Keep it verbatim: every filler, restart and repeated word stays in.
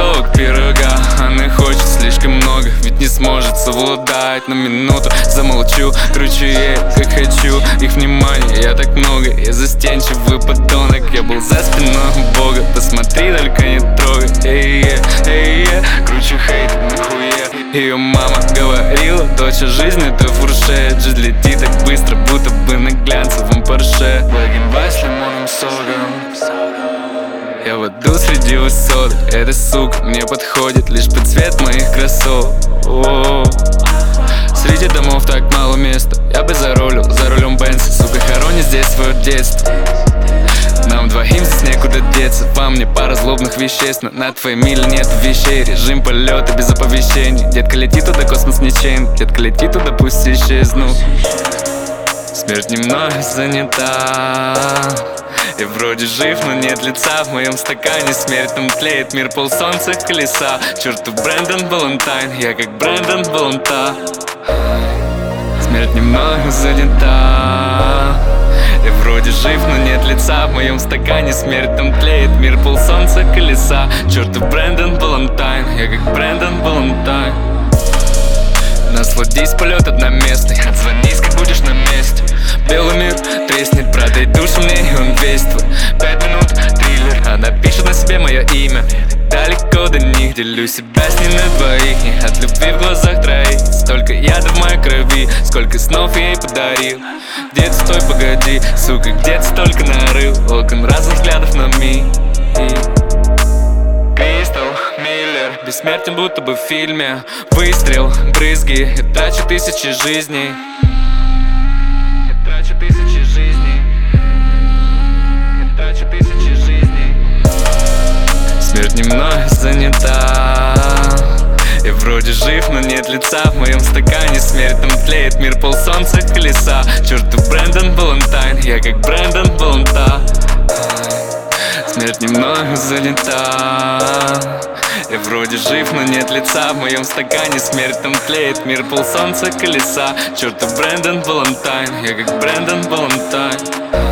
кусок пирога. Она хочет слишком много, ведь не сможет совладать. На минуту замолчу, кручу ей как хочу. Их внимание я так много, я застенчивый подонок. Я был за спиной Бога, посмотри, только не трогай. Эй, эй, эй, кручу хейт, нахуя. Ее мама говорила, дочь, жизнь это фуршет. Жизнь летит так быстро, будто бы на глянцевом Порше. Благим с лимонным соком. Я в аду среди высот. Эта сука мне подходит лишь под цвет моих кроссовок. О-о-о. Среди домов так мало места. Я бы зарулил за рулем Бенса. Сука, хоронит здесь свое детство. Нам двоим здесь некуда деться. Во мне пара злобных веществ, но на твоей миле нет вещей. Режим полета без оповещений. Детка, лети туда, космос не чейн. Детка, лети туда, пусть исчезну. Смерть немного занята. Я вроде жив, но нет лица. В моем стакане смерть, там тлеет мир, полсолнца колеса. Чертов Брэндон Балантайн, я как Брэндон Баланта. Смерть немного занята. Я вроде жив, но нет лица. В моем стакане смерть, там тлеет мир, полсолнца колеса. Чертов Брэндон Балантайн, я как Брэндон Балантайн. Насладись, полет одноместный. Отзвонись, как будешь на месте. Белый мир треснет, продай душу мне, и он весь твой. Пять минут, триллер, она пишет на себе мое имя. Далеко до них, делю себя с ней на двоих. Не от любви в глазах троих. Столько яда в моей крови, сколько снов я ей подарил. Где-то стой, погоди, сука, где-то столько нарыл. Окон разных взглядов на миг. Кристал Миллер, бессмертен будто бы в фильме. Выстрел, брызги, я трачу тысячи жизней. Я трачу тысячи жизней. Я трачу тысячи жизней. Смерть немного занята. Я вроде жив, но нет лица. В моем стакане смерть, там тлеет мир, полсолнца колеса. Чертов Брэндон Балантайн, я как Брэндон Баланта. Смерть немного занята. Я вроде жив, но нет лица. В моем стакане смерть, там тлеет мир, полсолнца колеса. Чертов Брэндон Балантайн, я как Брэндон Балантайн.